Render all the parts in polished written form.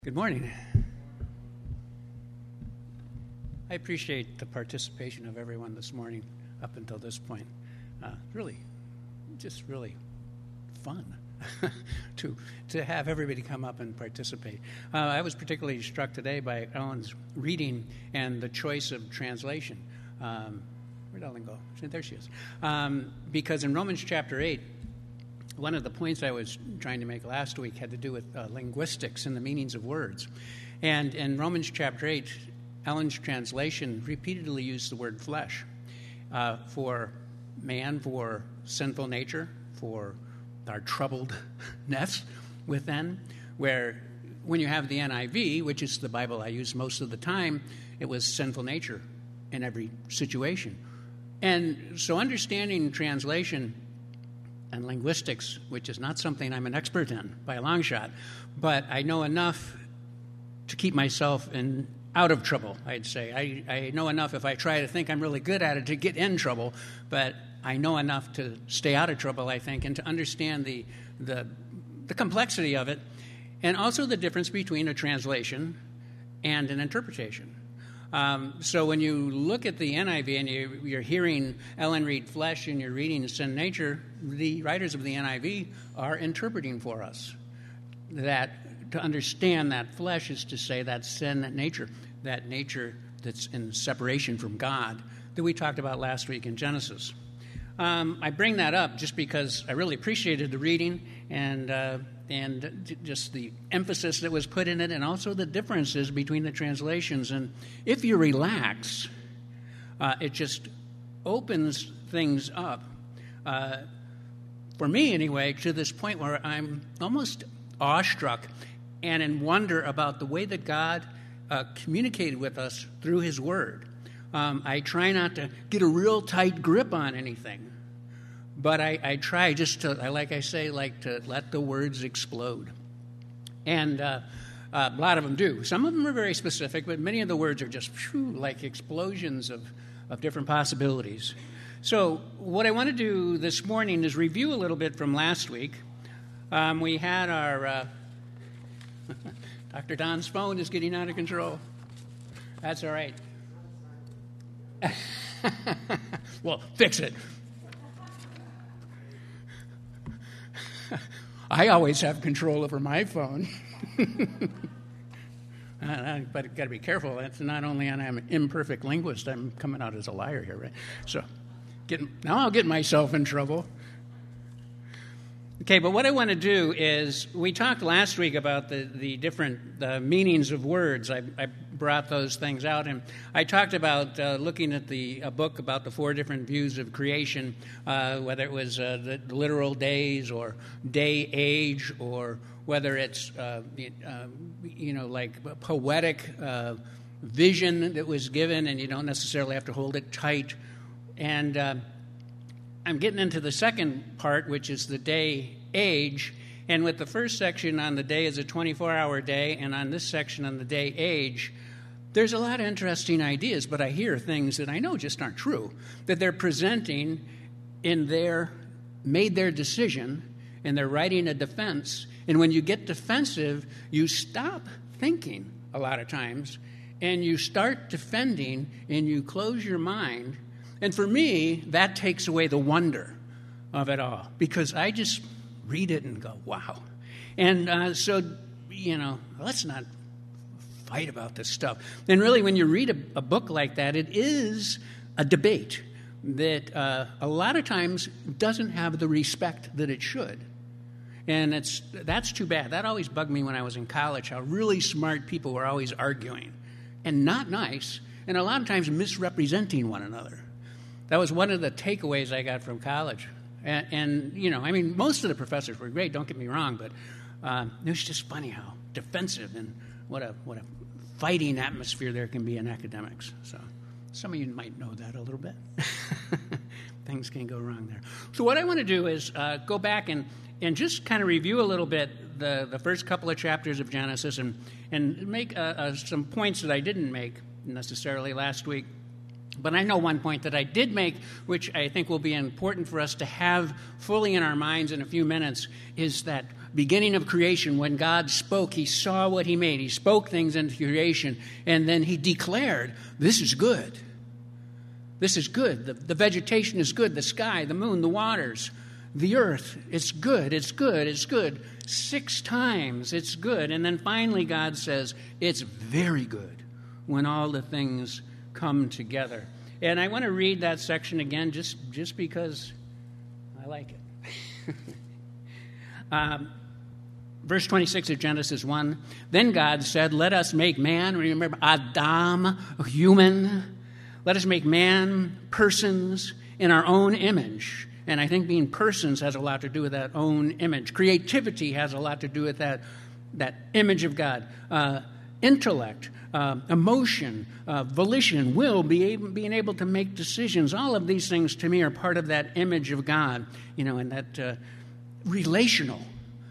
Good morning. I appreciate the participation of everyone this morning up until this point. Really fun to have everybody come up and participate. I was particularly struck today by Ellen's reading and the choice of translation. Where'd Ellen go? There she is. Because in Romans chapter 8, one of the points I was trying to make last week had to do with linguistics and the meanings of words. And in Romans chapter 8, Ellen's translation repeatedly used the word flesh for man, for sinful nature, for our troubledness within, where when you have the NIV, which is the Bible I use most of the time, it was sinful nature in every situation. And so understanding translation and linguistics, which is not something I'm an expert in by a long shot, but I know enough to keep myself out of trouble, I'd say. I know enough if I try to think I'm really good at it to get in trouble, but I know enough to stay out of trouble, I think, and to understand the complexity of it, and also the difference between a translation and an interpretation. So when you look at the NIV and you're hearing Ellen read flesh and you're reading sin nature, the writers of the NIV are interpreting for us that to understand that flesh is to say that sin nature that's in separation from God that we talked about last week in Genesis. I bring that up just because I really appreciated the reading and just the emphasis that was put in it, and also the differences between the translations. And if you relax, it just opens things up, for me anyway, to this point where I'm almost awestruck and in wonder about the way that God communicated with us through His Word. I try not to get a real tight grip on anything, but I try just to, to let the words explode. And a lot of them do. Some of them are very specific, but many of the words are just like explosions of different possibilities. So what I want to do this morning is review a little bit from last week. We had our... Dr. Don's phone is getting out of control. That's all right. Well, fix it. I always have control over my phone. But I've got to be careful. That's not only I'm an imperfect linguist, I'm coming out as a liar here, right? So now I'll get myself in trouble. Okay, but what I want to do is, we talked last week about the different meanings of words. I brought those things out, and I talked about looking at a book about the 4 different views of creation, whether it was the literal days or day age, or whether it's like a poetic vision that was given, and you don't necessarily have to hold it tight. And I'm getting into the second part, which is the day age. And with the first section on the day is a 24-hour day, and on this section on the day age, there's a lot of interesting ideas, but I hear things that I know just aren't true, that they're presenting made their decision, and they're writing a defense. And when you get defensive, you stop thinking a lot of times, and you start defending, and you close your mind. And for me, that takes away the wonder of it all, because I just read it and go, wow. And so, let's not fight about this stuff. And really, when you read a book like that, it is a debate that a lot of times doesn't have the respect that it should. And that's too bad. That always bugged me when I was in college, how really smart people were always arguing, and not nice, and a lot of times misrepresenting one another. That was one of the takeaways I got from college. And most of the professors were great, don't get me wrong, but it was just funny how defensive and what a fighting atmosphere there can be in academics. So some of you might know that a little bit. Things can go wrong there. So what I want to do is go back and just kind of review a little bit the first couple of chapters of Genesis and make some points that I didn't make necessarily last week. But I know one point that I did make, which I think will be important for us to have fully in our minds in a few minutes, is that beginning of creation, when God spoke, he saw what he made. He spoke things into creation, and then he declared, this is good. This is good. The vegetation is good. The sky, the moon, the waters, the earth, it's good, it's good, it's good. 6 times it's good. And then finally God says, it's very good when all the things come together. And I want to read that section again just because I like it. Verse 26 of Genesis 1, then God said, let us make man, remember Adam, human, let us make man, persons, in our own image. And I think being persons has a lot to do with that own image. Creativity has a lot to do with that image of God. Intellect, emotion, volition, will, being able to make decisions. All of these things to me are part of that image of God, and that relational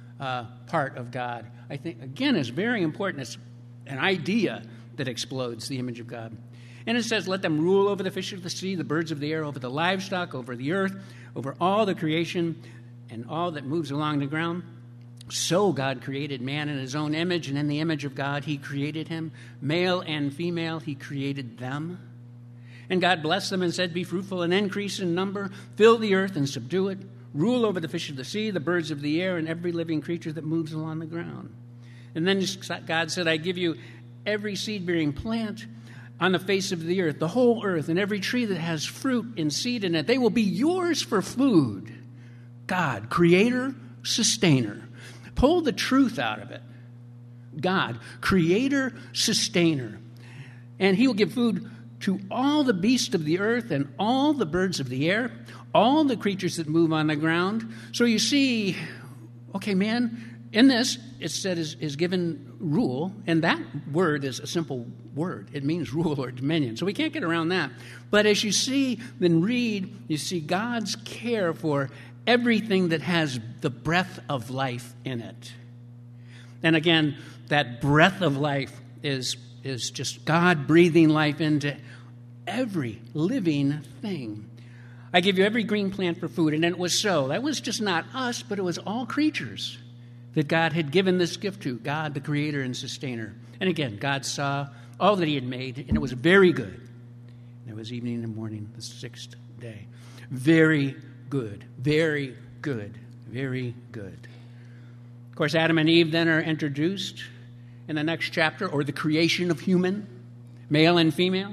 part of God, I think, again, is very important. It's an idea that explodes the image of God. And it says, let them rule over the fish of the sea, the birds of the air, over the livestock, over the earth, over all the creation, and all that moves along the ground. So God created man in his own image, and in the image of God he created him. Male and female he created them. And God blessed them and said, be fruitful and increase in number, fill the earth and subdue it, rule over the fish of the sea, the birds of the air, and every living creature that moves along the ground. And then God said, I give you every seed-bearing plant on the face of the earth, the whole earth, and every tree that has fruit and seed in it. They will be yours for food. God, creator, sustainer. Pull the truth out of it. God, creator, sustainer. And he will give food to all the beasts of the earth and all the birds of the air, all the creatures that move on the ground. So you see, okay, man, in this, it said is given rule, and that word is a simple word. It means rule or dominion. So we can't get around that. But as you see, then read, you see God's care for everything that has the breath of life in it. And again, that breath of life is just God breathing life into every living thing. I give you every green plant for food, and it was so. That was just not us, but it was all creatures that God had given this gift to, God, the creator and sustainer. And again, God saw all that he had made, and it was very good. And it was evening and morning, the 6th day. Very good, very good, very good. Of course, Adam and Eve then are introduced in the next chapter, or the creation of human, male and female.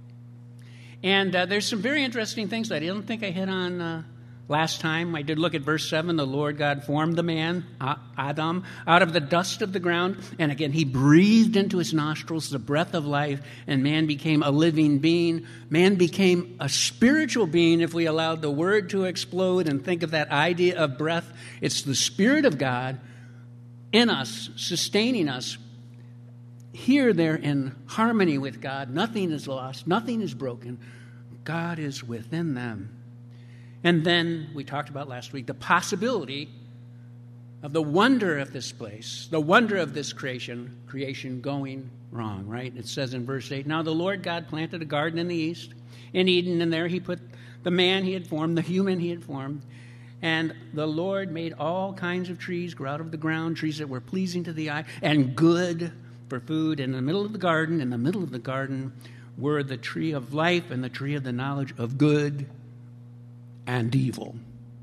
And there's some very interesting things that I don't think I hit on last time. I did look at verse 7. The Lord God formed the man, Adam, out of the dust of the ground. And again, he breathed into his nostrils the breath of life, and man became a living being. Man became a spiritual being if we allowed the word to explode and think of that idea of breath. It's the Spirit of God in us, sustaining us. Here they're in harmony with God. Nothing is lost. Nothing is broken. God is within them. And then we talked about last week the possibility of the wonder of this place, the wonder of this creation going wrong, right? It says in verse 8, now the Lord God planted a garden in the east, in Eden, and there he put the man he had formed, the human he had formed. And the Lord made all kinds of trees grow out of the ground, trees that were pleasing to the eye and good for food. In the middle of the garden, were the tree of life and the tree of the knowledge of good and evil.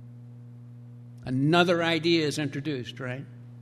Another idea is introduced, right?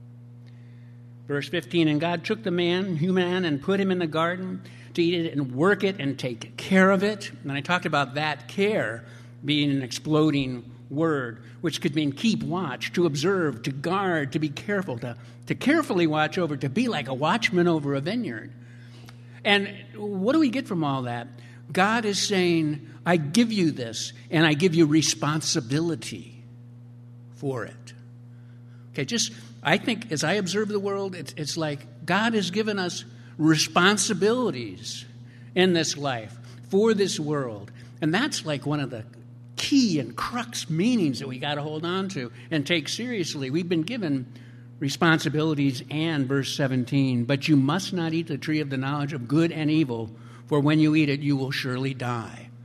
Verse 15, and God took the human, and put him in the garden to eat it and work it and take care of it. And I talked about that care being an exploding word, which could mean keep watch, to observe, to guard, to be careful, to carefully watch over, to be like a watchman over a vineyard. And what do we get from all that? God is saying, I give you this, and I give you responsibility for it. Okay, I think as I observe the world, it's like God has given us responsibilities in this life for this world. And that's like one of the key and crux meanings that we got to hold on to and take seriously. We've been given responsibilities, and verse 17, but you must not eat the tree of the knowledge of good and evil, for when you eat it, you will surely die.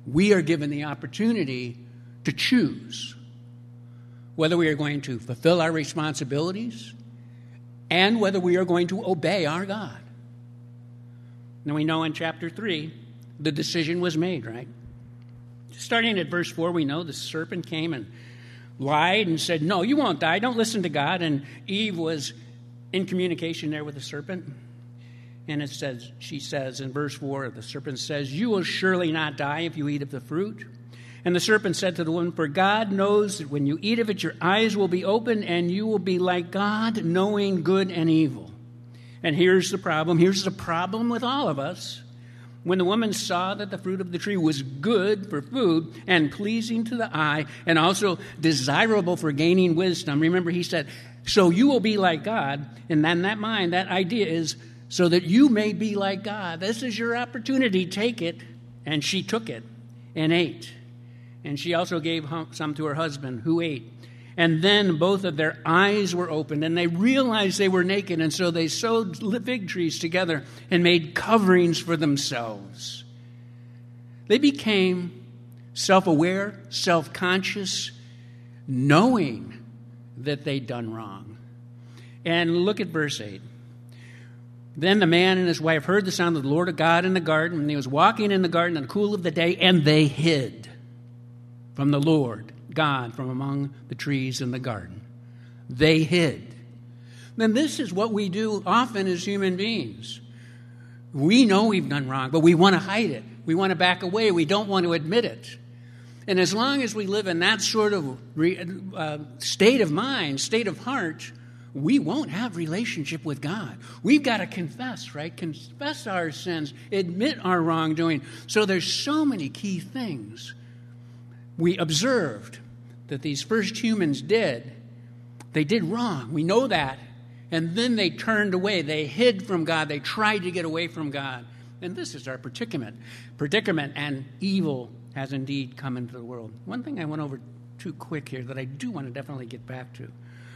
we are given the opportunity to choose whether we are going to fulfill our responsibilities and whether we are going to obey our God. Now we know in chapter 3, the decision was made, right? Starting at verse 4, we know the serpent came and lied and said, no, you won't die. Don't listen to God. And Eve was in communication there with the serpent. And it says, she says in verse 4, the serpent says, you will surely not die if you eat of the fruit. And the serpent said to the woman, for God knows that when you eat of it, your eyes will be opened and you will be like God, knowing good and evil. And here's the problem. Here's the problem with all of us. When the woman saw that the fruit of the tree was good for food and pleasing to the eye and also desirable for gaining wisdom, remember he said, so you will be like God. And then that mind, that idea is so that you may be like God. This is your opportunity. Take it. And she took it and ate. And she also gave some to her husband, who ate. And then both of their eyes were opened, and they realized they were naked, and so they sewed fig trees together and made coverings for themselves. They became self-aware, self-conscious, knowing that they'd done wrong. And look at verse 8. Then the man and his wife heard the sound of the Lord of God in the garden, and he was walking in the garden in the cool of the day, and they hid from the Lord God from among the trees in the garden. They hid. Then this is what we do often as human beings. We know we've done wrong, but we want to hide it. We want to back away. We don't want to admit it. And as long as we live in that sort of state of mind, state of heart, we won't have relationship with God. We've got to confess, right? Confess our sins, admit our wrongdoing. So there's so many key things. We observed that these first humans did. They did wrong. We know that. And then they turned away. They hid from God. They tried to get away from God. And this is our predicament. Predicament and evil has indeed come into the world. One thing I went over too quick here that I do want to definitely get back to.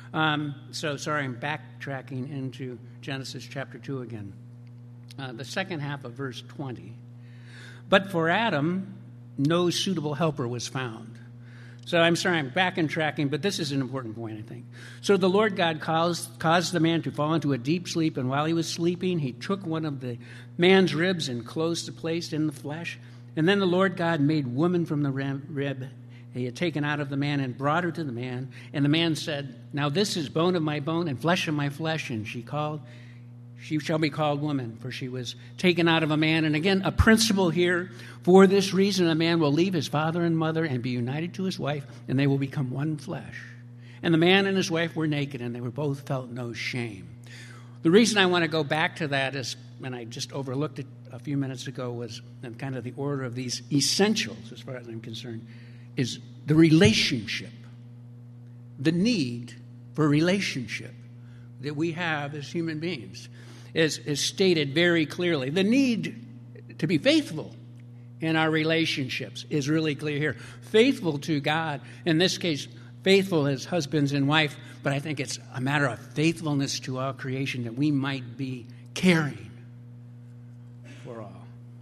So sorry, I'm backtracking into Genesis chapter 2 again. The second half of verse 20. But for Adam, no suitable helper was found. So I'm sorry, I'm back and tracking, but this is an important point, I think. So the Lord God caused the man to fall into a deep sleep, and while he was sleeping, he took one of the man's ribs and closed the place in the flesh. And then the Lord God made woman from the rib he had taken out of the man and brought her to the man. And the man said, now this is bone of my bone and flesh of my flesh. And she shall be called woman, for she was taken out of a man. And again, a principle here. For this reason, a man will leave his father and mother and be united to his wife, and they will become one flesh. And the man and his wife were naked, and they were both felt no shame. The reason I want to go back to that is, and I just overlooked it a few minutes ago, was in kind of the order of these essentials, as far as I'm concerned, is the relationship, the need for relationship that we have as human beings is stated very clearly. The need to be faithful in our relationships is really clear here. Faithful to God, in this case, faithful as husbands and wife, but I think it's a matter of faithfulness to our creation that we might be caring for all.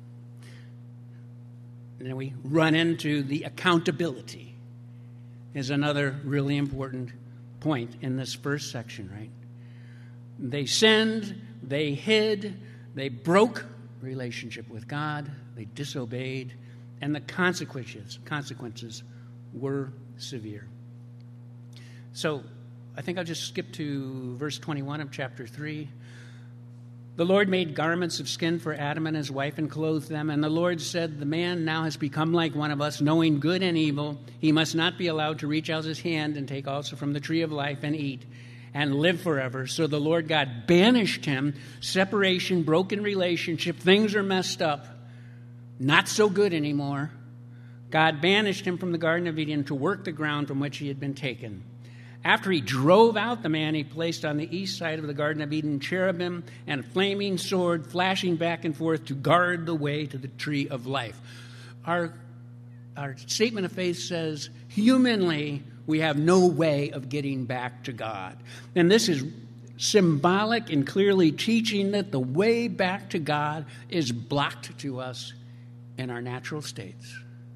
And then we run into the accountability is another really important point in this first section, right? They sinned, they hid, they broke relationship with God, they disobeyed, and the consequences were severe. So I think I'll just skip to verse 21 of chapter 3. The Lord made garments of skin for Adam and his wife and clothed them. And the Lord said, the man now has become like one of us, knowing good and evil. He must not be allowed to reach out his hand and take also from the tree of life and eat and live forever. So the Lord God banished him. Separation, broken relationship, things are messed up. Not so good anymore. God banished him from the Garden of Eden to work the ground from which he had been taken. After he drove out the man, he placed on the east side of the Garden of Eden cherubim and a flaming sword flashing back and forth to guard the way to the tree of life. Our statement of faith says, humanly, we have no way of getting back to God. And this is symbolic and clearly teaching that the way back to God is blocked to us in our natural states.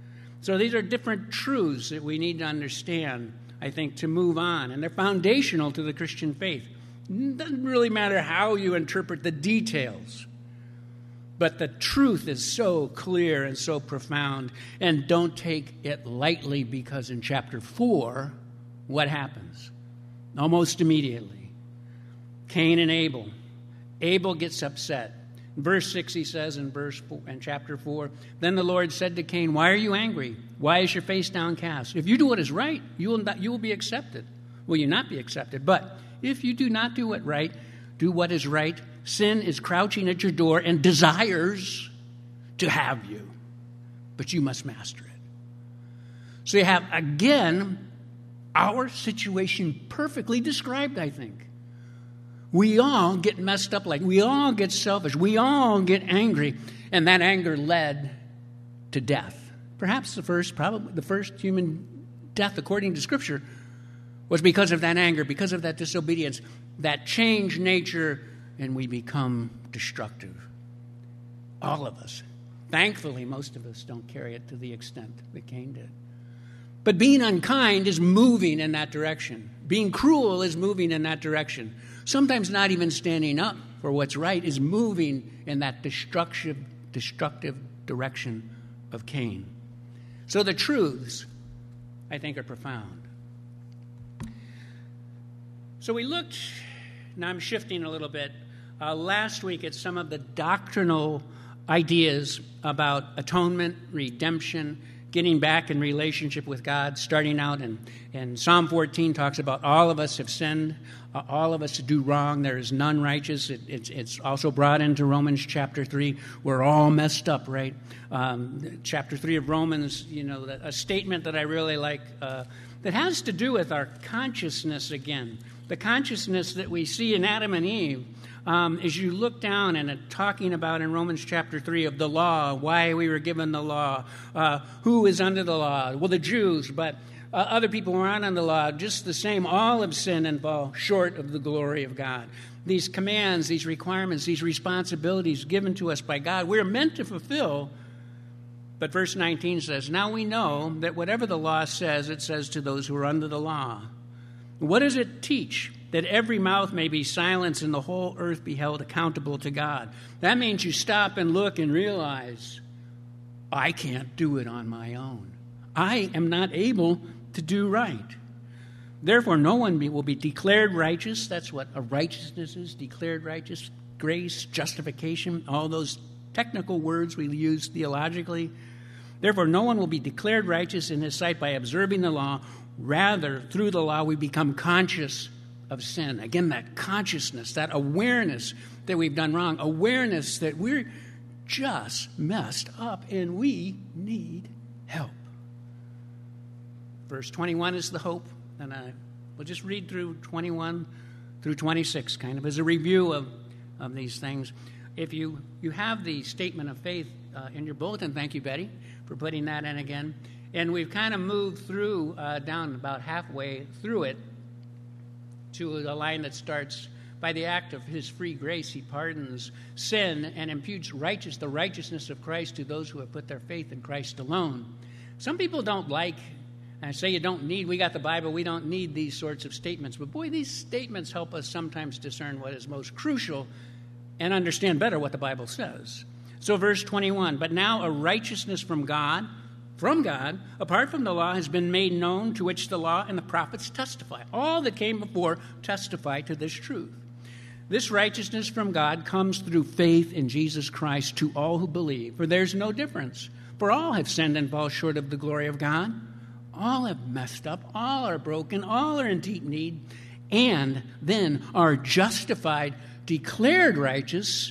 So these are different truths that we need to understand, I think, to move on. And they're foundational to the Christian faith. It doesn't really matter how you interpret the details. But the truth is so clear and so profound. And don't take it lightly, because in chapter 4, what happens? Almost immediately, Cain and Abel. Abel gets upset. Verse 6, he says in chapter 4, then the Lord said to Cain, why are you angry? Why is your face downcast? If you do what is right, you will be accepted. Will you not be accepted? But if you do not do what is right, sin is crouching at your door and desires to have you. But you must master it. So you have, again, our situation perfectly described, I think. We all get messed up, we all get selfish. We all get angry. And that anger led to death. Perhaps probably the first human death, according to Scripture, was because of that anger, because of that disobedience, that changed nature, and we become destructive. All of us. Thankfully, most of us don't carry it to the extent that Cain did. But being unkind is moving in that direction. Being cruel is moving in that direction. Sometimes not even standing up for what's right is moving in that destructive direction of Cain. So the truths, I think, are profound. So we looked, now I'm shifting a little bit, last week at some of the doctrinal ideas about atonement, redemption, getting back in relationship with God, starting out in Psalm 14 talks about all of us have sinned, all of us do wrong, there is none righteous. It's also brought into Romans chapter 3. We're all messed up, right? Chapter 3 of Romans, a statement that I really like that has to do with our consciousness again. The consciousness that we see in Adam and Eve. As you look down and talking about in Romans chapter 3 of the law, why we were given the law, who is under the law? Well, the Jews, but other people who aren't under the law, just the same, all have sinned and fall short of the glory of God. These commands, these requirements, these responsibilities given to us by God, we're meant to fulfill. But verse 19 says, now we know that whatever the law says, it says to those who are under the law. What does it teach? That every mouth may be silenced and the whole earth be held accountable to God. That means you stop and look and realize, I can't do it on my own. I am not able to do right. Therefore, no one will be declared righteous. That's what a righteousness is, declared righteous. Grace, justification, all those technical words we use theologically. Therefore, no one will be declared righteous in his sight by observing the law. Rather, through the law, we become conscious of sin. Again, that consciousness, that awareness that we've done wrong, awareness that we're just messed up and we need help. Verse 21 is the hope, and we'll just read through 21 through 26 kind of as a review of these things. If you have the statement of faith in your bulletin, thank you, Betty, for putting that in again. And we've kind of moved through, down about halfway through it, to a line that starts, by the act of his free grace, he pardons sin and imputes the righteousness of Christ to those who have put their faith in Christ alone. Some people don't like, I say you don't need, we got the Bible, we don't need these sorts of statements. But boy, these statements help us sometimes discern what is most crucial and understand better what the Bible says. So verse 21, but now a righteousness from God, apart from the law, has been made known, to which the law and the prophets testify. All that came before testify to this truth. This righteousness from God comes through faith in Jesus Christ to all who believe. For there's no difference. For all have sinned and fall short of the glory of God. All have messed up. All are broken. All are in deep need. And then are justified, declared righteous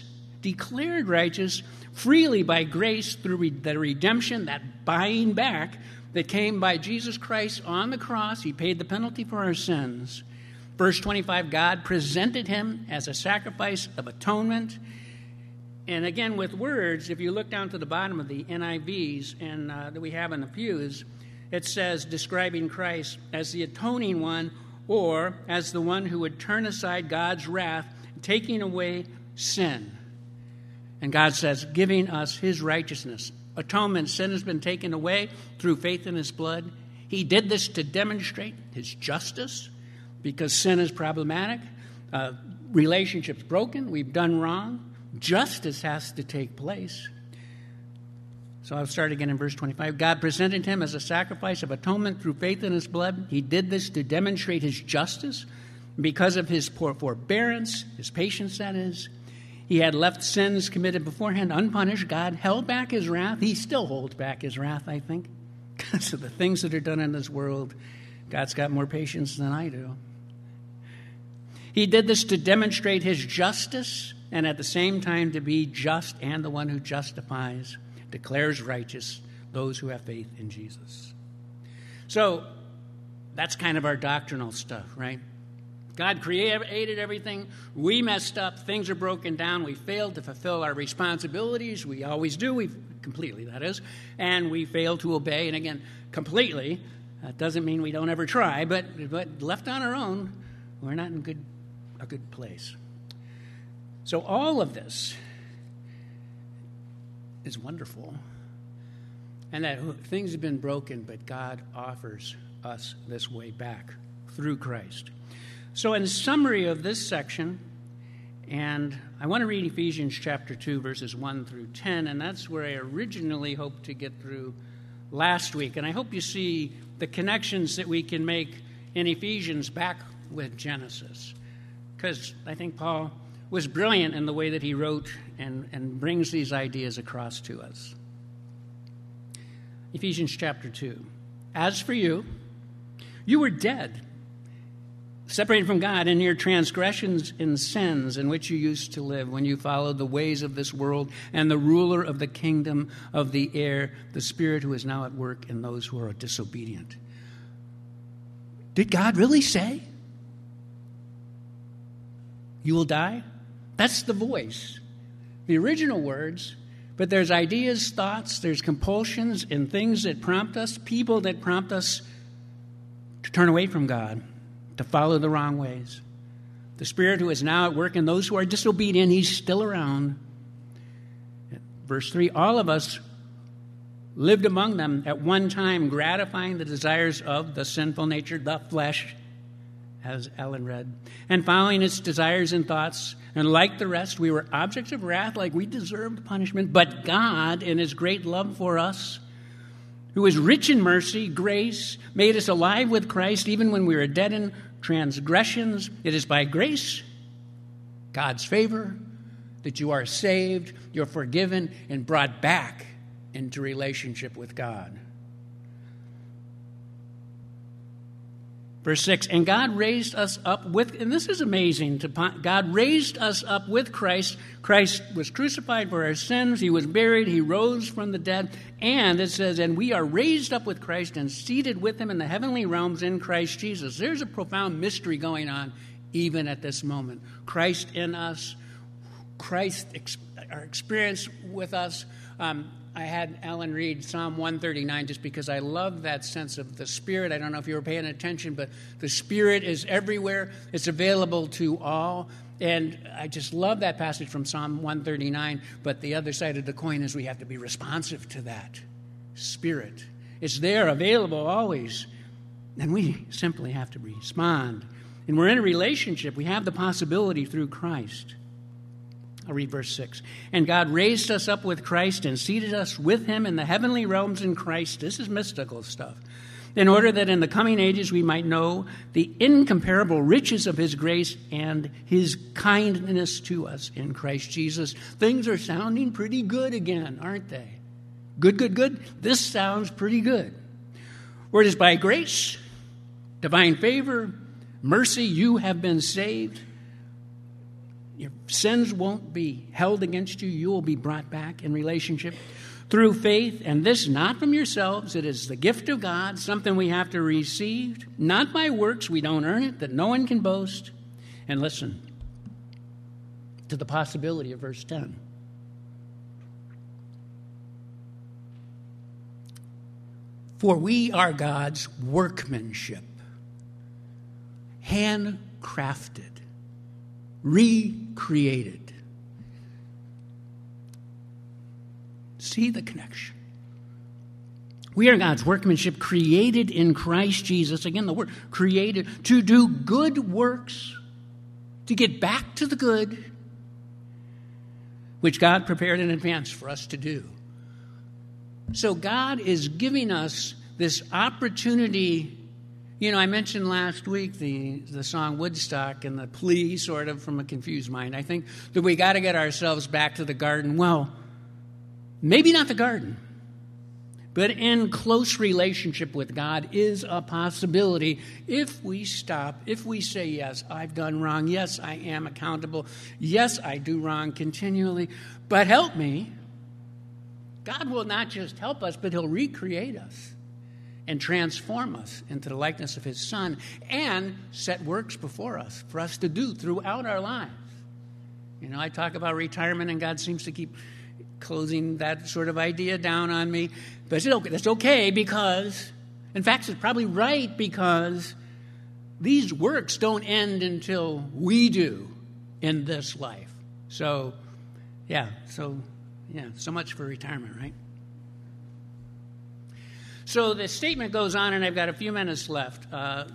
freely by grace through the redemption, that buying back that came by Jesus Christ on the cross. He paid the penalty for our sins. Verse 25, God presented him as a sacrifice of atonement. And again, with words, if you look down to the bottom of the NIVs and that we have in the pews, it says, describing Christ as the atoning one, or as the one who would turn aside God's wrath, taking away sin. And God says, giving us his righteousness. atonement. Sin has been taken away through faith in his blood. He did this to demonstrate his justice because sin is problematic. Relationships broken. We've done wrong. Justice has to take place. So I'll start again in verse 25. God presented him as a sacrifice of atonement through faith in his blood. He did this to demonstrate his justice because of his forbearance, his patience, that is. He had left sins committed beforehand unpunished. God held back his wrath. He still holds back his wrath, I think. Because of the things that are done in this world, God's got more patience than I do. He did this to demonstrate his justice and at the same time to be just and the one who justifies, declares righteous those who have faith in Jesus. So that's kind of our doctrinal stuff, right? God created everything. We messed up. Things are broken down. We failed to fulfill our responsibilities. We always do. Completely, that is. And we fail to obey. And again, completely. That doesn't mean we don't ever try. But left on our own, we're not in a good place. So all of this is wonderful. And that things have been broken, but God offers us this way back through Christ. So in summary of this section, and I want to read Ephesians chapter 2, verses 1 through 10, and that's where I originally hoped to get through last week. And I hope you see the connections that we can make in Ephesians back with Genesis. Because I think Paul was brilliant in the way that he wrote and brings these ideas across to us. Ephesians chapter 2. As for you, you were dead, separated from God in your transgressions and sins in which you used to live when you followed the ways of this world and the ruler of the kingdom of the air, the spirit who is now at work in those who are disobedient. Did God really say you will die? That's the voice. The original words, but there's ideas, thoughts, there's compulsions and things that prompt us, people that prompt us to turn away from God, to follow the wrong ways. The Spirit who is now at work in those who are disobedient, he's still around. Verse 3, all of us lived among them at one time, gratifying the desires of the sinful nature, the flesh, as Ellen read, and following its desires and thoughts. And like the rest, we were objects of wrath, like we deserved punishment. But God, in his great love for us, who is rich in mercy, grace, made us alive with Christ even when we were dead in transgressions. It is by grace, God's favor, that you are saved, you're forgiven, and brought back into relationship with God. Verse 6, and God raised us up with, and this is amazing, God raised us up with Christ. Christ was crucified for our sins. He was buried. He rose from the dead. And it says, and we are raised up with Christ and seated with him in the heavenly realms in Christ Jesus. There's a profound mystery going on even at this moment. Christ in us, Christ, our experience with us. I had Ellen read Psalm 139 just because I love that sense of the Spirit. I don't know if you were paying attention, but the Spirit is everywhere. It's available to all. And I just love that passage from Psalm 139. But the other side of the coin is we have to be responsive to that Spirit. It's there, available always. And we simply have to respond. And we're in a relationship. We have the possibility through Christ. I'll read verse 6. And God raised us up with Christ and seated us with him in the heavenly realms in Christ. This is mystical stuff. In order that in the coming ages we might know the incomparable riches of his grace and his kindness to us in Christ Jesus. Things are sounding pretty good again, aren't they? Good. This sounds pretty good. For it is by grace, divine favor, mercy, you have been saved. Your sins won't be held against you. You will be brought back in relationship through faith. And this not from yourselves. It is the gift of God, something we have to receive. Not by works. We don't earn it, that no one can boast. And listen to the possibility of verse 10. For we are God's workmanship, handcrafted, recreated. See the connection. We are God's workmanship, created in Christ Jesus. Again, the word created to do good works, to get back to the good, which God prepared in advance for us to do. So God is giving us this opportunity. I mentioned last week the song Woodstock and the plea, sort of, from a confused mind. I think that we got to get ourselves back to the garden. Well, maybe not the garden, but in close relationship with God is a possibility if we stop, if we say, yes, I've done wrong. Yes, I am accountable. Yes, I do wrong continually. But help me. God will not just help us, but he'll recreate us and transform us into the likeness of his Son and set works before us for us to do throughout our lives. I talk about retirement, and God seems to keep closing that sort of idea down on me. But that's okay because, in fact, it's probably right because these works don't end until we do in this life. So much for retirement, right? So the statement goes on, and I've got a few minutes left to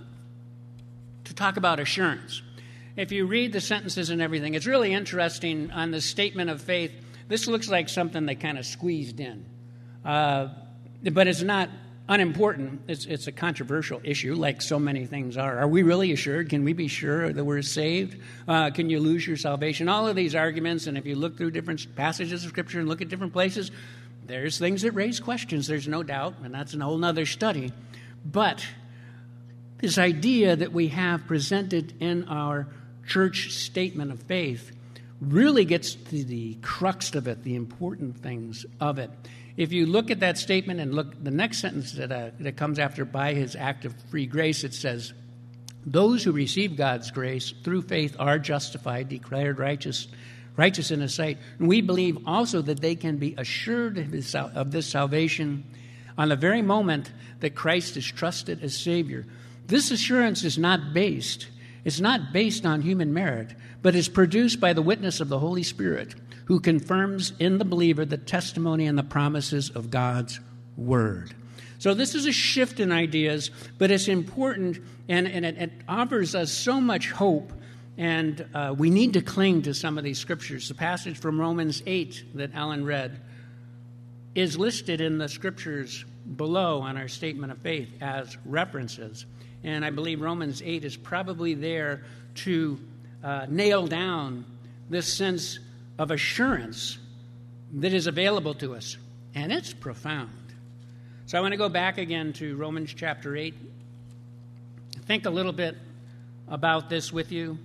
talk about assurance. If you read the sentences and everything, it's really interesting on the statement of faith. This looks like something they kind of squeezed in. But it's not unimportant. It's a controversial issue, like so many things are. Are we really assured? Can we be sure that we're saved? Can you lose your salvation? All of these arguments, and if you look through different passages of Scripture and look at different places, there's things that raise questions, there's no doubt, and that's a whole other study. But this idea that we have presented in our church statement of faith really gets to the crux of it, the important things of it. If you look at that statement and look the next sentence that comes after, by his act of free grace, it says, those who receive God's grace through faith are justified, declared righteous in his sight. And we believe also that they can be assured of this salvation on the very moment that Christ is trusted as Savior. This assurance is not based on human merit, but is produced by the witness of the Holy Spirit, who confirms in the believer the testimony and the promises of God's Word. So this is a shift in ideas, but it's important, and it offers us so much hope, and we need to cling to some of these scriptures. The passage from Romans 8 that Alan read is listed in the scriptures below on our statement of faith as references. And I believe Romans 8 is probably there to nail down this sense of assurance that is available to us. And it's profound. So I want to go back again to Romans chapter 8. Think a little bit about this with you.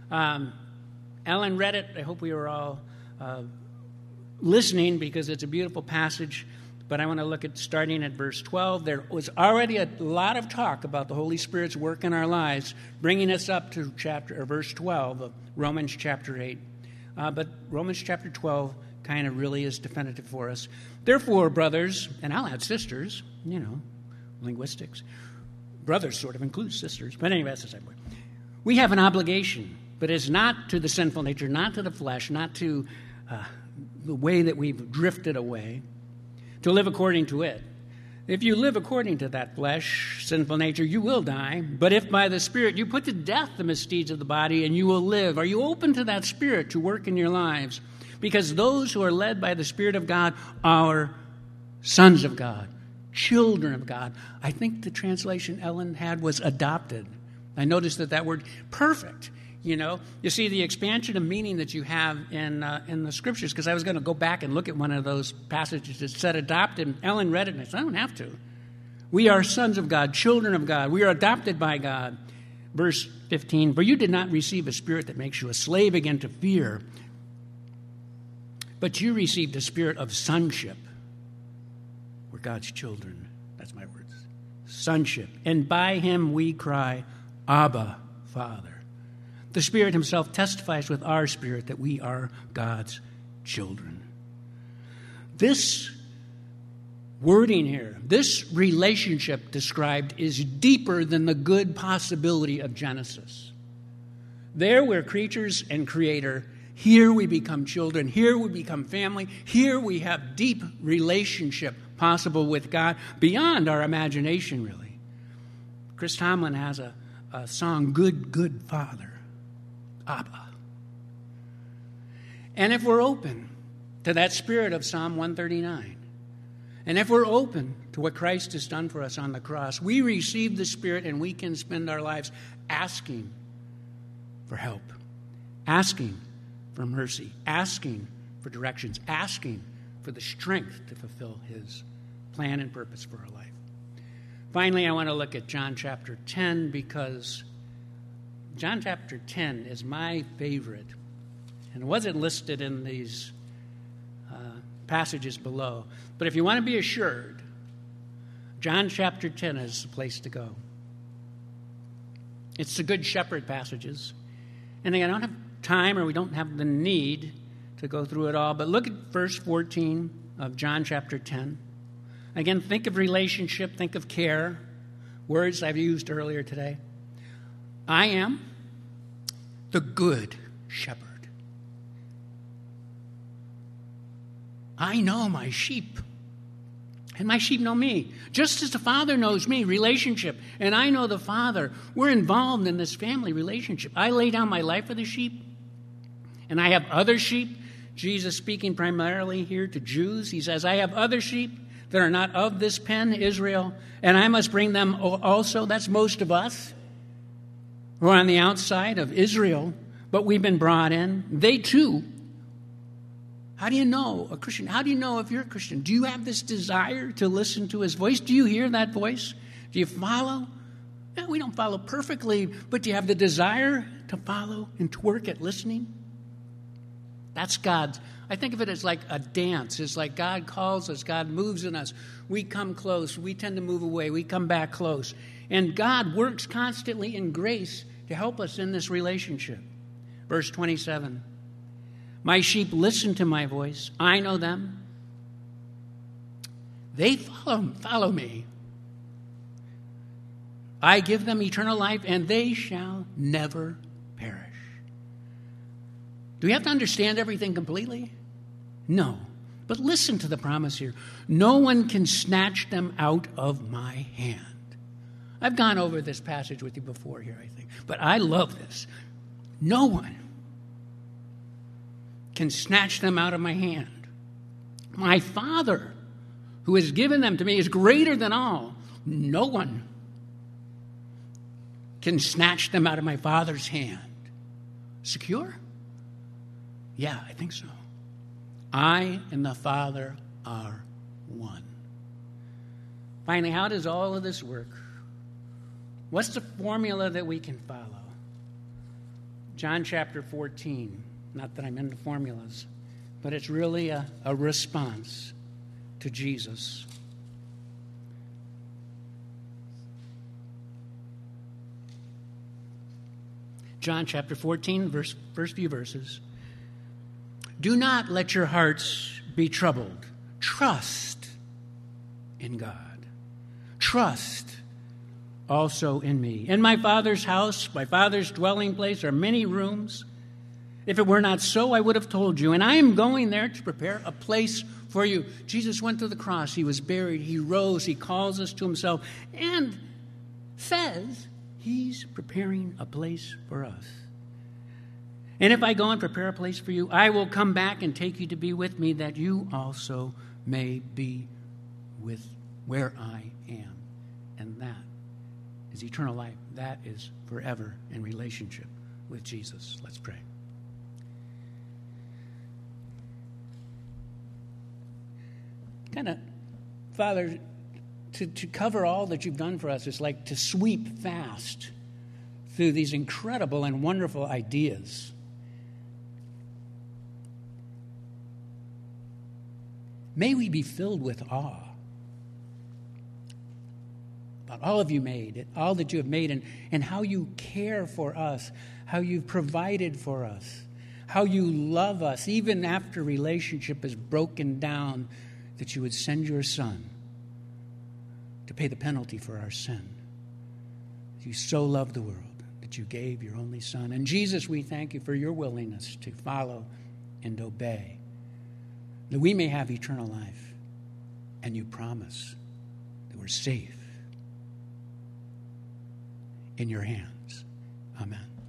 Alan read it. I hope we were all listening because it's a beautiful passage. But I want to look at starting at verse 12. There was already a lot of talk about the Holy Spirit's work in our lives, bringing us up to verse 12 of Romans chapter 8. But Romans chapter 12 kind of really is definitive for us. Therefore, brothers, and I'll add sisters, linguistics. Brothers sort of includes sisters. But anyway, that's the same way. We have an obligation, but it's not to the sinful nature, not to the flesh, not to the way that we've drifted away, to live according to it. If you live according to that flesh, sinful nature, you will die. But if by the Spirit you put to death the misdeeds of the body, and you will live. Are you open to that Spirit to work in your lives? Because those who are led by the Spirit of God are sons of God, children of God. I think the translation Ellen had was adopted. I noticed that word perfect. You see the expansion of meaning that you have in the scriptures, because I was going to go back and look at one of those passages that said adopted, and Ellen read it, and I said, I don't have to. We are sons of God, children of God. We are adopted by God. Verse 15, for you did not receive a spirit that makes you a slave again to fear, but you received a spirit of sonship. We're God's children. That's my words. Sonship. And by him we cry, Abba, Father. The Spirit himself testifies with our spirit that we are God's children. This wording here, this relationship described, is deeper than the good possibility of Genesis. There we're creatures and creator. Here we become children. Here we become family. Here we have deep relationship possible with God beyond our imagination, really. Chris Tomlin has a song, Good, Good Father, Abba. And if we're open to that spirit of Psalm 139, and if we're open to what Christ has done for us on the cross, we receive the Spirit and we can spend our lives asking for help, asking for mercy, asking for directions, asking for the strength to fulfill His plan and purpose for our life. Finally, I want to look at John chapter 10, because John chapter 10 is my favorite, and it wasn't listed in these passages below. But if you want to be assured, John chapter 10 is the place to go. It's the Good Shepherd passages. And I don't have time, or we don't have the need to go through it all, but look at verse 14 of John chapter 10. Again, think of relationship, think of care, words I've used earlier today. I am the good shepherd. I know my sheep, and my sheep know me. Just as the Father knows me, relationship, and I know the Father. We're involved in this family relationship. I lay down my life for the sheep, and I have other sheep. Jesus speaking primarily here to Jews. He says, I have other sheep that are not of this pen, Israel, and I must bring them also. That's most of us. We're on the outside of Israel, but we've been brought in. They too. How do you know a Christian? How do you know if you're a Christian? Do you have this desire to listen to His voice? Do you hear that voice? Do you follow? No, we don't follow perfectly, but do you have the desire to follow and to work at listening? That's God's. I think of it as like a dance. It's like God calls us. God moves in us. We come close. We tend to move away. We come back close. And God works constantly in grace to help us in this relationship. Verse 27. My sheep listen to my voice. I know them. They follow me. I give them eternal life, and they shall never perish. Do we have to understand everything completely? No. But listen to the promise here. No one can snatch them out of my hand. I've gone over this passage with you before here, I think. But I love this. No one can snatch them out of my hand. My Father, who has given them to me, is greater than all. No one can snatch them out of my Father's hand. Secure? Yeah, I think so. I and the Father are one. Finally, how does all of this work? What's the formula that we can follow? John chapter 14. Not that I'm into formulas, but it's really a response to Jesus. John chapter 14, first few verses. Do not let your hearts be troubled. Trust in God. Trust also in me. In my Father's house, my Father's dwelling place, are many rooms. If it were not so, I would have told you. And I am going there to prepare a place for you. Jesus went to the cross. He was buried. He rose. He calls us to Himself and says He's preparing a place for us. And if I go and prepare a place for you, I will come back and take you to be with me, that you also may be with where I am. And that is eternal life. That is forever in relationship with Jesus. Let's pray. Father, to cover all that you've done for us is like to sweep fast through these incredible and wonderful ideas. May we be filled with awe about all of you made, all that you have made, and how you care for us, how you've provided for us, how you love us, even after relationship is broken down, that you would send your Son to pay the penalty for our sin. You so loved the world that you gave your only Son. And Jesus, we thank you for your willingness to follow and obey, that we may have eternal life. and you promise that we're safe in your hands. Amen.